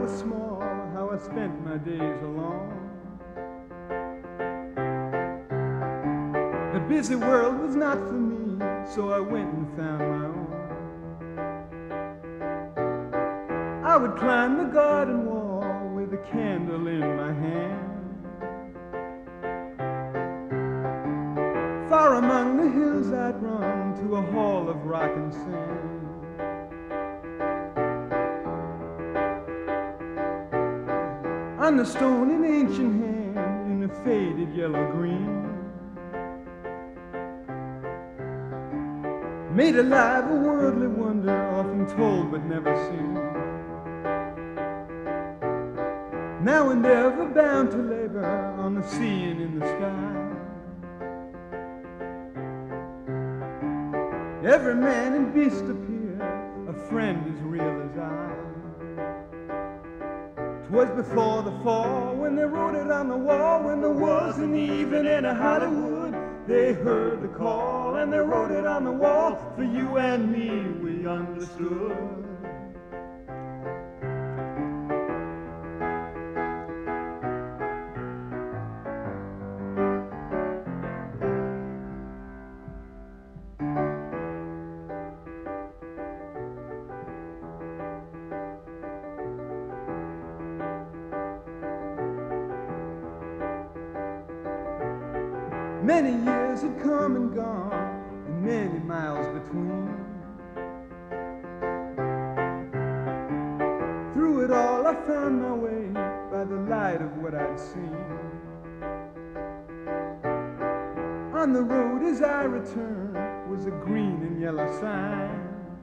was small, how I spent my days alone. The busy world was not for me, so I went and found my own. I would climb the garden wall with a candle in my hand. Far among the hills I'd run to a hall of rock and sand. On the stone an ancient hand in a faded yellow green made alive a worldly wonder often told but never seen. Now and ever bound to labor on the sea and in the sky. Every man and beast appear, a friend as real as I. 'Twas before the fall when they wrote it on the wall, when there wasn't even any Hollywood. They heard the call and they wrote it on the wall. For you and me, we understood. Many years had come and gone, and many miles between. Through it all I found my way by the light of what I'd seen. On the road as I returned was a green and yellow sign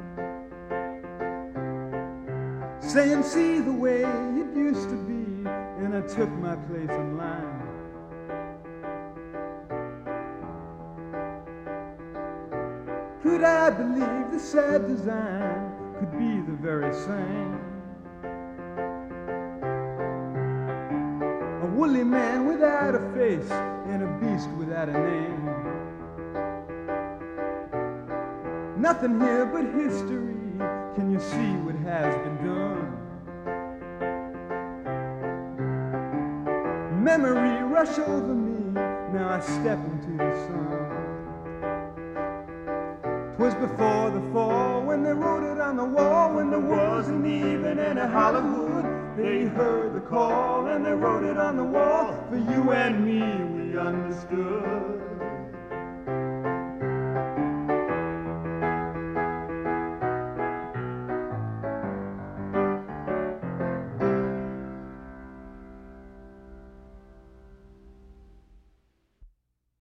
saying, see the way it used to be, and I took my place in line. Could I believe the sad design could be the very same? A woolly man without a face and a beast without a name. Nothing here but history. Can you see what has been done? Memory rush over me. Now I step into the sun. 'Twas before the fall when they wrote it on the wall, when there wasn't even any Hollywood. They heard the call and they wrote it on the wall. For you and me, we understood.